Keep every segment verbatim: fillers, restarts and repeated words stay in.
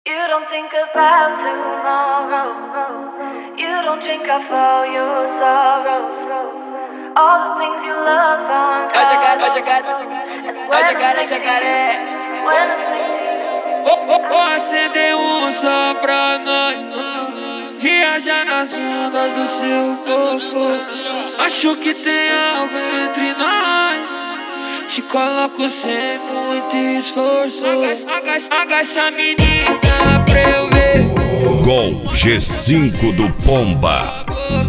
You don't think about tomorrow. You don't drink off all your sorrows. All the things you love aren't É o jacaré, é o jacaré, é o jacaré, é o jacaré. Vou acender um só pra nós, viajar nas ondas do seu corpo. Acho que tem algo entre nós, te coloco sem muito esforço. Agacha, agacha menina pra eu ver. Gol G cinco do Pomba.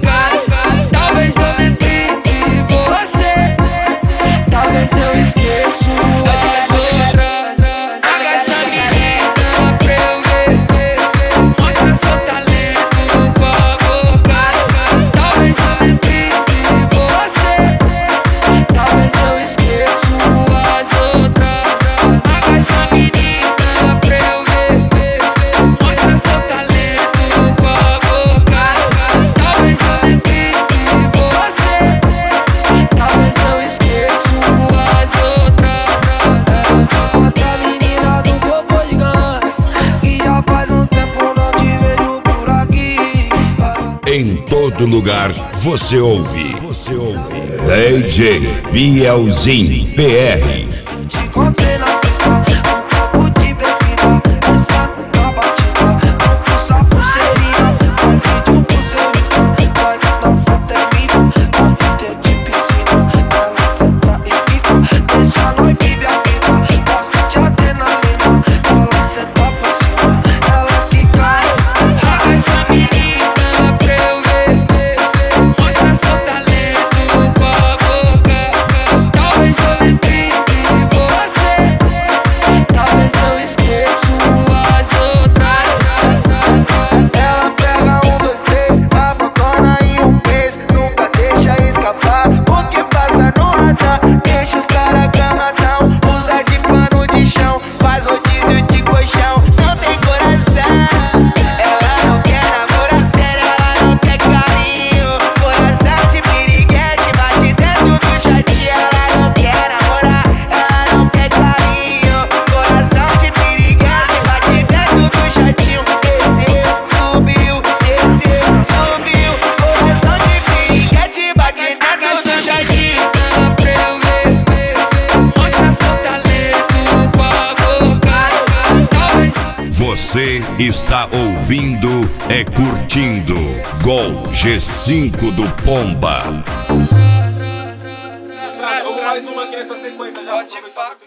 Talvez eu lembre de você, talvez eu esqueço as outras. Agacha menina pra eu ver, mostra seu talento com a boca. Talvez eu lembre de você, talvez eu esqueço as outras. Agacha menina pra eu ver, mostra seu talento com a boca. Talvez eu lembre de você, talvez eu esqueço as outras. Outra menina do corpo gigante, que já faz um tempo não te vejo por aqui. Em todo lugar você ouve. Você ouve. D J Bielzinho P R. Te encontrei na pista, um copo de bebida, essa na batida, não usa pulseirinha, faz vídeo pro seu Insta, vai na foto é minha, na fita é de piscina, ela senta e pica, deixa nós viver a vida, gosta de adrenalina, ela tenta por cima, ela que cai. Agacha menina pra eu ver, mostra seu talento com a boca. Talvez eu lembre de você, talvez eu esqueço as outras. Ela pega um, dois, três, abandona em um mês, nunca deixa escapar o que passa no radar. Deixa os caras camadão, usa de pano de chão, faz rodízio de colchão, não tem coração. Ela não quer namorar sério, ela não quer carinho. Coração de piriguete, bate dentro do jatinho. Ela não quer namorar, ela não quer carinho. Coração de piriguete, bate dentro do jatinho. Desceu, subiu, desceu, subiu. Coração de piriguete, bate dentro do jatinho. Pra eu ver, mostra seu talento com a boca. Talvez Você está ouvindo é curtindo Gol G cinco do Pomba. Vamos mais uma aqui nessa sequência já. Pode ir, pá.